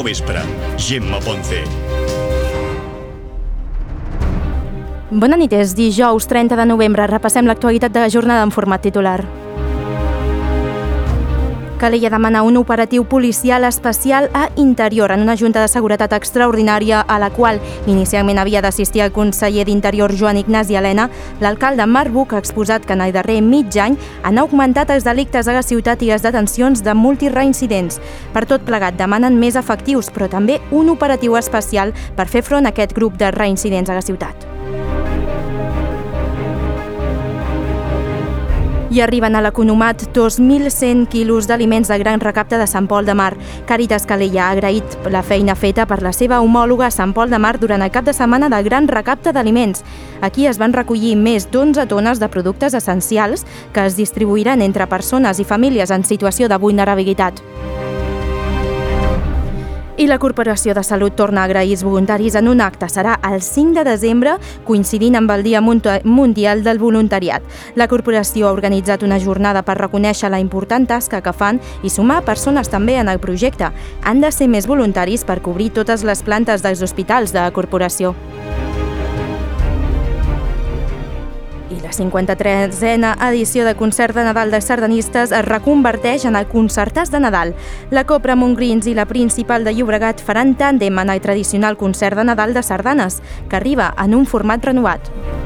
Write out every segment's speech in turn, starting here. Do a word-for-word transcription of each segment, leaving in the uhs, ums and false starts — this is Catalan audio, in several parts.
vespre. Gemma Ponce. Bona nit, és dijous trenta de novembre. Repassem l'actualitat de la jornada en format titular. Calella demana un operatiu policial especial a Interior en una junta de seguretat extraordinària a la qual inicialment havia d'assistir el conseller d'Interior Joan Ignasi Elena. L'alcalde Marc Buch ha exposat que en el darrer mig any han augmentat els delictes a la ciutat i les detencions de multireincidents. Per tot plegat demanen més efectius, però també un operatiu especial per fer front a aquest grup de reincidents a la ciutat. I arriben a l'economat dos mil cent quilos d'aliments de gran recapte de Sant Pol de Mar. Càritas Calella ha agraït la feina feta per la seva homòloga a Sant Pol de Mar durant el cap de setmana del gran recapte d'aliments. Aquí es van recollir més d'onze tones de productes essencials que es distribuiran entre persones i famílies en situació de vulnerabilitat. I la Corporació de Salut torna a agrair els voluntaris en un acte. Serà el cinc de desembre, coincidint amb el Dia Mundial del Voluntariat. La corporació ha organitzat una jornada per reconèixer la important tasca que fan i sumar persones també en el projecte. Han de ser més voluntaris per cobrir totes les plantes dels hospitals de la corporació. I la cinquanta-tresena edició de Concert de Nadal de Sardanistes es reconverteix en el Concertàs de Nadal. La Copra Montgrins i la Principal de Llobregat faran tàndem en el tradicional Concert de Nadal de sardanes, que arriba en un format renovat.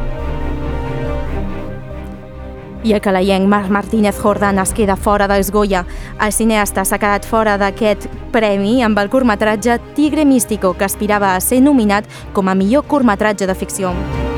I el calaienc Marc Martínez Jordán es queda fora dels Goya. El cineasta s'ha quedat fora d'aquest premi amb el curtmetratge Tigre Místico, que aspirava a ser nominat com a millor curtmetratge de ficció.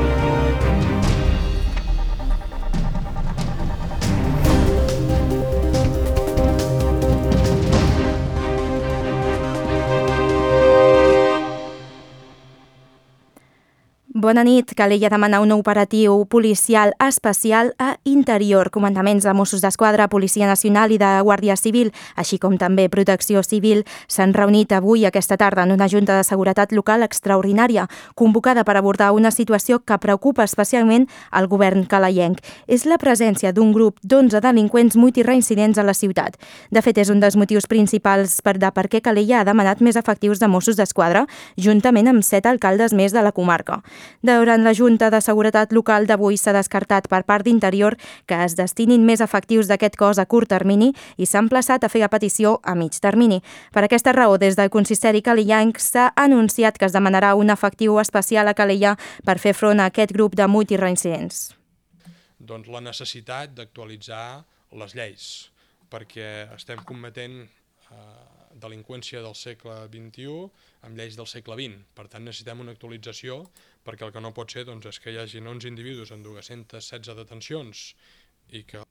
Bona nit. Calella demana un operatiu policial especial a Interior. Comandaments de Mossos d'Esquadra, Policia Nacional i de Guàrdia Civil, així com també Protecció Civil, s'han reunit avui aquesta tarda en una junta de seguretat local extraordinària, convocada per abordar una situació que preocupa especialment al govern calaienc. És la presència d'un grup d'onze delinqüents multireincidents a la ciutat. De fet, és un dels motius principals per de per què Calella ha demanat més efectius de Mossos d'Esquadra, juntament amb set alcaldes més de la comarca. Durant la Junta de Seguretat Local d'avui s'ha descartat per part d'Interior que es destinin més efectius d'aquest cos a curt termini i s'ha emplaçat a fer la petició a mig termini. Per aquesta raó, des del consistori calellenc s'ha anunciat que es demanarà un efectiu especial a Calella per fer front a aquest grup de multireincidents. Doncs la necessitat d'actualitzar les lleis, perquè estem cometent eh, delinqüència del segle vint-i-u amb lleis del segle vint. Per tant, necessitem una actualització, perquè el que no pot ser doncs, és que hi hagi onze individus amb dues-centes setze detencions i que...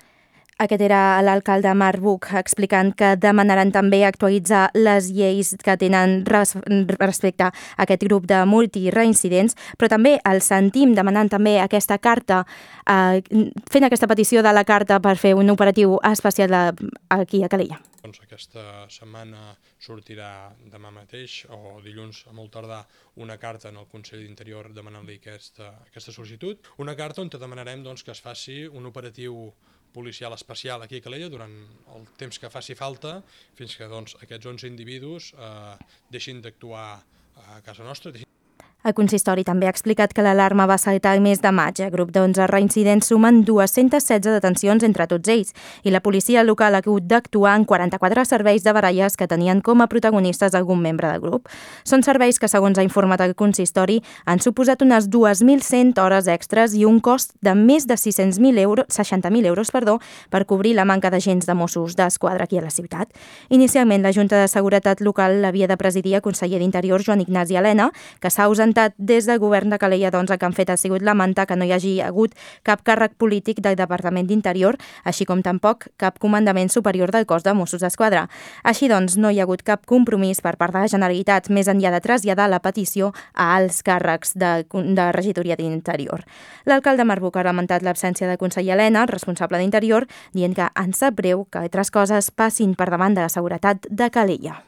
Aquest era l'alcalde Marc Buch explicant que demanaran també actualitzar les lleis que tenen res, respecte a aquest grup de multireincidents, però també el sentim demanant també aquesta carta, eh, fent aquesta petició de la carta per fer un operatiu especial de, aquí a Calella. Doncs aquesta setmana sortirà demà mateix o dilluns a molt tardar una carta en el Consell d'Interior demanant-li aquesta, aquesta sol·licitud. Una carta on te demanarem doncs, que es faci un operatiu policial especial aquí a Calella durant el temps que faci falta fins que doncs, aquests onze individus eh, deixin d'actuar a casa nostra. El consistori també ha explicat que l'alarma va saltar el mes de maig. El grup d'onze reincidents sumen dues-centes setze detencions entre tots ells i la policia local ha hagut d'actuar en quaranta-quatre serveis de baralles que tenien com a protagonistes algun membre del grup. Són serveis que, segons ha informat el consistori, han suposat unes dues mil cent hores extres i un cost de més de sis-cents mil euros, seixanta mil euros perdó, per cobrir la manca d'agents de Mossos d'Esquadra aquí a la ciutat. Inicialment, la Junta de Seguretat Local l'havia de presidir el conseller d'Interior Joan Ignasi Elena, que s'ha ausentat des del govern de Calella. Doncs el que han fet ha sigut lamentar que no hi hagi hagut cap càrrec polític del Departament d'Interior, així com tampoc cap comandament superior del cos de Mossos d'Esquadra. Així doncs, no hi ha hagut cap compromís per part de la Generalitat més enllà de traslladar la petició a alts càrrecs de, de regidoria d'Interior. L'alcalde Marc Buch ha lamentat l'absència del conseller Elena, responsable d'Interior, dient que ens sap greu que altres coses passin per davant de la seguretat de Calella.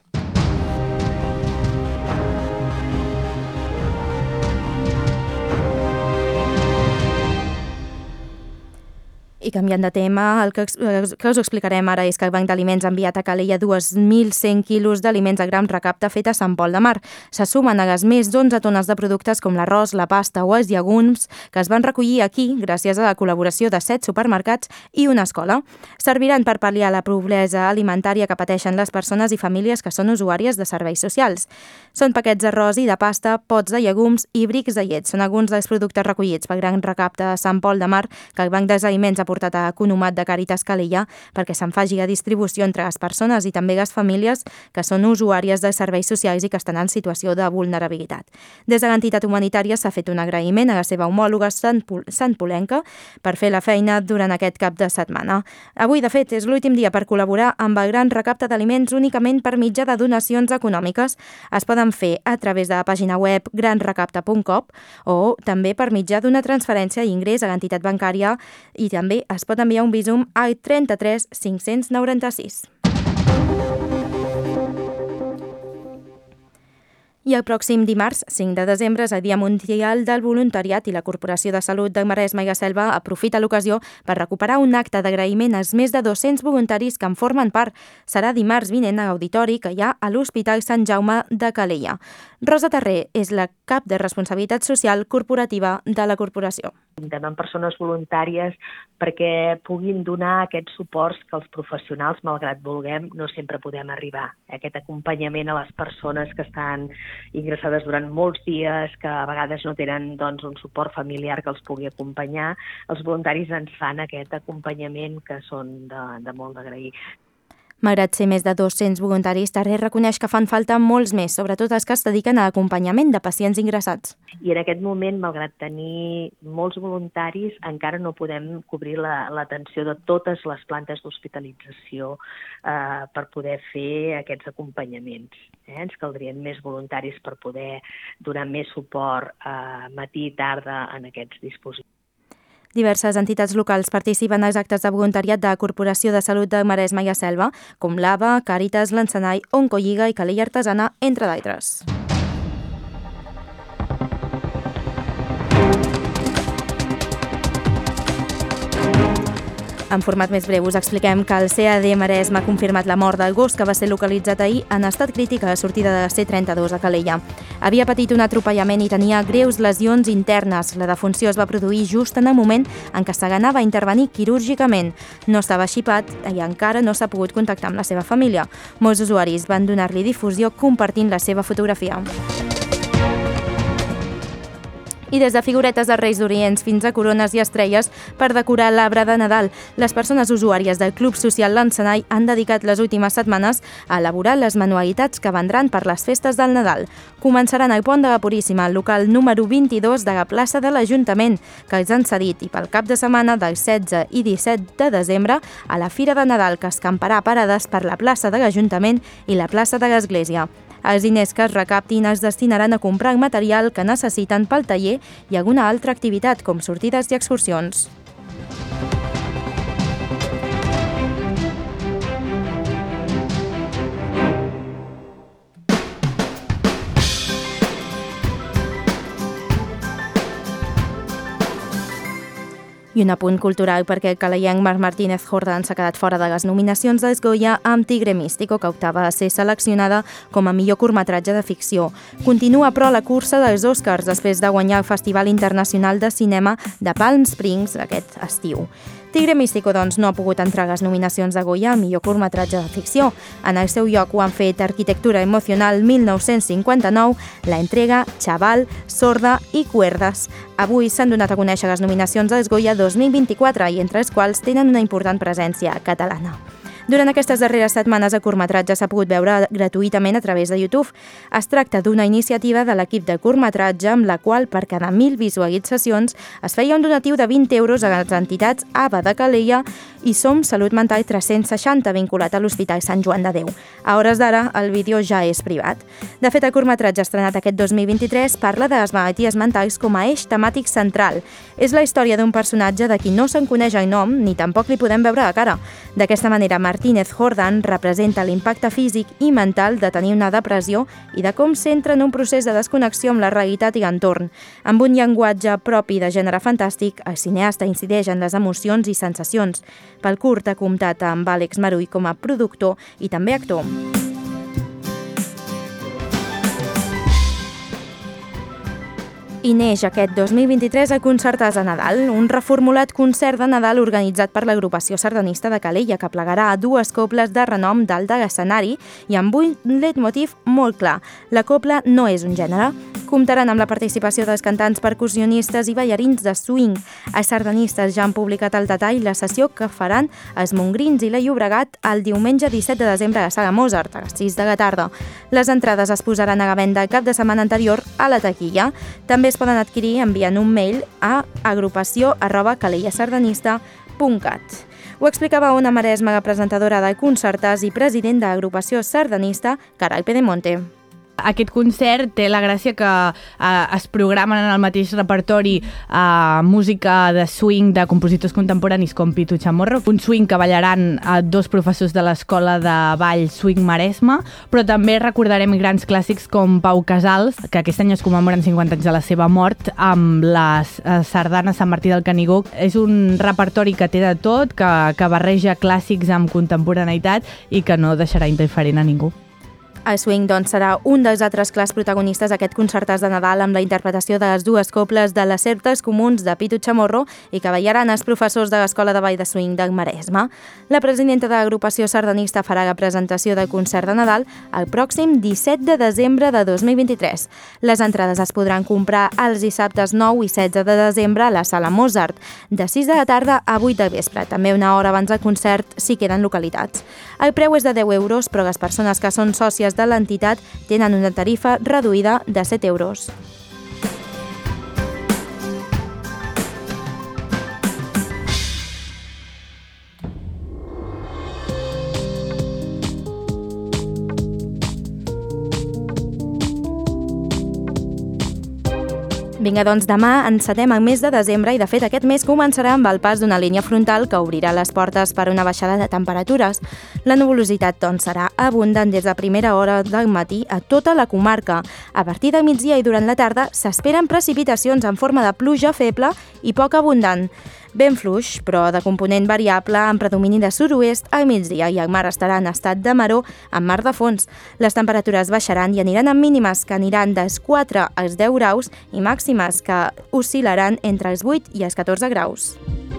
I I canviant de tema, el que, que us explicarem ara és que el Banc d'Aliments ha enviat a Calella dos mil cent quilos d'aliments a gran recapte fet a Sant Pol de Mar. Se sumen a les més d'onze tones de productes com l'arròs, la pasta o els llegums que es van recollir aquí gràcies a la col·laboració de set supermercats i una escola. Serviran per pal·liar la pobresa alimentària que pateixen les persones i famílies que són usuàries de serveis socials. Són paquets d'arròs i de pasta, pots de llegums i brics de llet. Són alguns dels productes recollits pel gran recapte a Sant Pol de Mar que el Banc d'Aliments ha portat a Economat de Càritas Calella perquè se'n faci a distribució entre les persones i també les famílies que són usuàries de serveis socials i que estan en situació de vulnerabilitat. Des de l'entitat humanitària s'ha fet un agraïment a la seva homòloga santpolenca per fer la feina durant aquest cap de setmana. Avui, de fet, és l'últim dia per col·laborar amb el gran recapte d'aliments únicament per mitjà de donacions econòmiques. Es poden fer a través de la pàgina web gran recapte punt com o també per mitjà d'una transferència d'ingrés a l'entitat bancària i també es pot enviar un Bizum al trenta-tres cinc-cents noranta-sis. I el pròxim dimarts, cinc de desembre, és el Dia Mundial del Voluntariat i la Corporació de Salut del Maresme i la Selva aprofita l'ocasió per recuperar un acte d'agraïment als més de dos-cents voluntaris que en formen part. Serà dimarts vinent a l'auditori que hi ha a l'Hospital Sant Jaume de Calella. Rosa Terré és la cap de Responsabilitat Social Corporativa de la corporació. Comptem amb persones voluntàries perquè puguin donar aquests suports que els professionals, malgrat vulguem, no sempre podem arribar. Aquest acompanyament a les persones que estan ingressades durant molts dies, que a vegades no tenen doncs, un suport familiar que els pugui acompanyar, els voluntaris ens fan aquest acompanyament que són de, de molt d'agrair. Malgrat ser més de dos-cents voluntaris, Terré reconeix que fan falta molts més, sobretot els que es dediquen a l'acompanyament de pacients ingressats. I en aquest moment, malgrat tenir molts voluntaris, encara no podem cobrir l'atenció la, de totes les plantes d'hospitalització eh, per poder fer aquests acompanyaments. Eh? Ens caldrien més voluntaris per poder donar més suport eh, matí i tarda en aquests dispositius. Diverses entitats locals participen als actes de voluntariat de la Corporació de Salut del Maresme i la Selva, com l'A B A, Càritas, l'Encenall, Oncolliga i Calella Artesana, entre d'altres. En format més breu us expliquem que el C A D Maresme ha confirmat la mort del gos que va ser localitzat ahir en estat crític a la sortida de la C trenta-dos a Calella. Havia patit un atropellament i tenia greus lesions internes. La defunció es va produir just en el moment en què s'anava a intervenir quirúrgicament. No estava xipat i encara no s'ha pogut contactar amb la seva família. Molts usuaris van donar-li difusió compartint la seva fotografia. I des de figuretes de Reis d'Orients fins a corones i estrelles per decorar l'arbre de Nadal. Les persones usuàries del Club Social L'Encenall han dedicat les últimes setmanes a elaborar les manualitats que vendran per les festes del Nadal. Començaran al Pont de la Puríssima, al local número vint-i-dos de la plaça de l'Ajuntament, que els han cedit, i pel cap de setmana del setze i disset de desembre a la Fira de Nadal, que escamparà parades per la plaça de l'Ajuntament i la plaça de l'Església. Els diners que es recaptin es destinaran a comprar el material que necessiten pel taller i alguna altra activitat, com sortides i excursions. I un apunt cultural perquè el calellenc Marc Martínez Jordán s'ha quedat fora de les nominacions dels Goya amb Tigre Místico, que optava a ser seleccionada com a millor curtmetratge de ficció. Continua, però, la cursa dels Oscars després de guanyar el Festival Internacional de Cinema de Palm Springs aquest estiu. Tigre Místico, doncs, no ha pogut entrar a les nominacions de Goya a millor curtmetratge de ficció. En el seu lloc ho han fet Arquitectura Emocional mil nou-cents cinquanta-nou, La Entrega, Chaval, Sorda i Cuerdas. Avui s'han donat a conèixer les nominacions dels Goya dos mil vint-i-quatre i entre els quals tenen una important presència catalana. Durant aquestes darreres setmanes, el curtmetratge s'ha pogut veure gratuïtament a través de YouTube. Es tracta d'una iniciativa de l'equip de curtmetratge amb la qual per cada mil visualitzacions es feia un donatiu de vint euros a les entitats A B A de Calella i Som Salut Mental tres-cents seixanta, vinculat a l'Hospital Sant Joan de Déu. A hores d'ara, el vídeo ja és privat. De fet, el curtmetratge estrenat aquest dos mil vint-i-tres parla de les malalties mentals com a eix temàtic central. És la història d'un personatge de qui no se'n coneix el nom ni tampoc li podem veure la cara. D'aquesta manera, Martínez Jordan representa l'impacte físic i mental de tenir una depressió i de com s'entra en un procés de desconnexió amb la realitat i l'entorn. Amb un llenguatge propi de gènere fantàstic, el cineasta incideix en les emocions i sensacions. Pel curt ha comptat amb Àlex Marull com a productor i també actor. I neix aquest dos mil vint-i-tres el Concertàs de Nadal, un reformulat concert de Nadal organitzat per l'agrupació sardanista de Calella, que plegarà a dues cobles de renom dalt de l'escenari i amb un leitmotiv molt clar: la copla no és un gènere. Comptaran amb la participació dels cantants, percussionistes i ballarins de swing. Els sardanistes ja han publicat al detall la sessió que faran els Montgrins i la Llobregat el diumenge disset de desembre a la Sala Mozart, a les sis de la tarda. Les entrades es posaran a la venda el cap de setmana anterior a la taquilla. També es poden adquirir enviant un mail a agrupació arroba calellasardanista punt cat. Ho explicava Ona Maresma, la presentadora del Concertàs i president de l'agrupació sardanista, Caral Pedemonte. Aquest concert té la gràcia que eh, es programen en el mateix repertori eh, música de swing de compositors contemporanis com Pitu Chamorro, un swing que ballaran eh, dos professors de l'Escola de Ball Swing Maresma, però també recordarem grans clàssics com Pau Casals, que aquest any es commemoren cinquanta anys de la seva mort, amb les eh, sardanes Sant Martí del Canigó. És un repertori que té de tot, que, que barreja clàssics amb contemporaneïtat i que no deixarà indiferent a ningú. El swing, doncs, serà un dels altres clars protagonistes d'aquest Concertàs de Nadal amb la interpretació de les dues coples de les Certes Comuns de Pitu Chamorro i que ballaran els professors de l'Escola de Ball de Swing del Maresme. La presidenta de l'agrupació sardanista farà la presentació del concert de Nadal el pròxim disset de desembre de dos mil vint-i-tres. Les entrades es podran comprar els dissabtes nou i setze de desembre a la Sala Mozart, de sis de la tarda a vuit del vespre, també una hora abans del concert si queden localitats. El preu és de deu euros, però les persones que són sòcies de l'entitat tenen una tarifa reduïda de set euros. Vinga, doncs demà encetem el mes de desembre i de fet aquest mes començarà amb el pas d'una línia frontal que obrirà les portes per una baixada de temperatures. La nuvolositat, doncs, serà abundant des de primera hora del matí a tota la comarca. A partir del migdia i durant la tarda s'esperen precipitacions en forma de pluja feble i poc abundant. Ben fluix, però de component variable amb predomini de sud-oest al migdia i el mar estarà en estat de maror amb mar de fons. Les temperatures baixaran i aniran amb mínimes que aniran dels quatre als deu graus i màximes que oscil·laran entre els vuit i els catorze graus.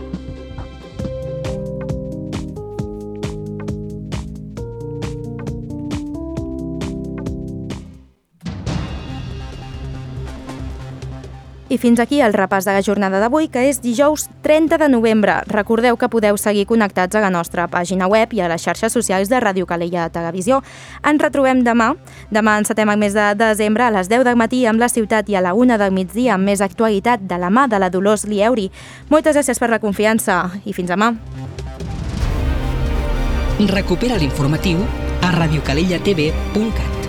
I fins aquí el repàs de la jornada d'avui, que és dijous trenta de novembre. Recordeu que podeu seguir connectats a la nostra pàgina web i a les xarxes socials de Ràdio Calella Televisió. Ens retrobem demà. Demà encetem el mes de desembre a les deu del matí amb La Ciutat i a la una del migdia amb més actualitat de la mà de la Dolors Lieuri. Moltes gràcies per la confiança i fins demà. Recupera l'informatiu a radiocalellatv punt cat.